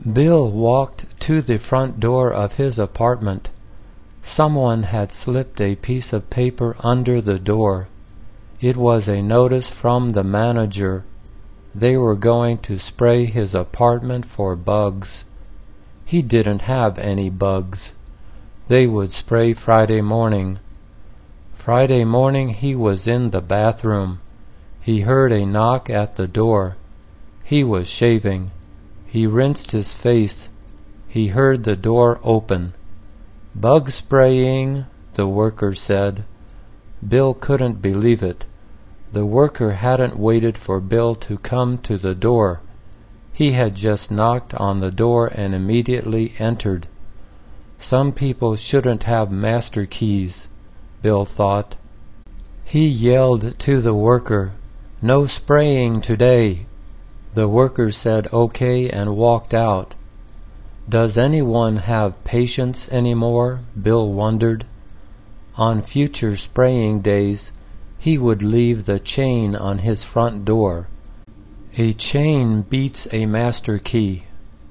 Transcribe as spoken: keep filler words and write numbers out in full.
Bill walked to the front door of his apartment. Someone had slipped a piece of paper under the door. It was a notice from the manager. They were going to spray his apartment for bugs. He didn't have any bugs. They would spray Friday morning. Friday morning he was in the bathroom. He heard a knock at the door. He was shaving. He rinsed his face. He heard the door open. "Bug spraying," the worker said. Bill couldn't believe it. The worker hadn't waited for Bill to come to the door. He had just knocked on the door and immediately entered. Some people shouldn't have master keys, Bill thought. He yelled to the worker, "No spraying today." The worker said okay and walked out. Does anyone have patience anymore? Bill wondered. On future spraying days, he would leave the chain on his front door. A chain beats a master key.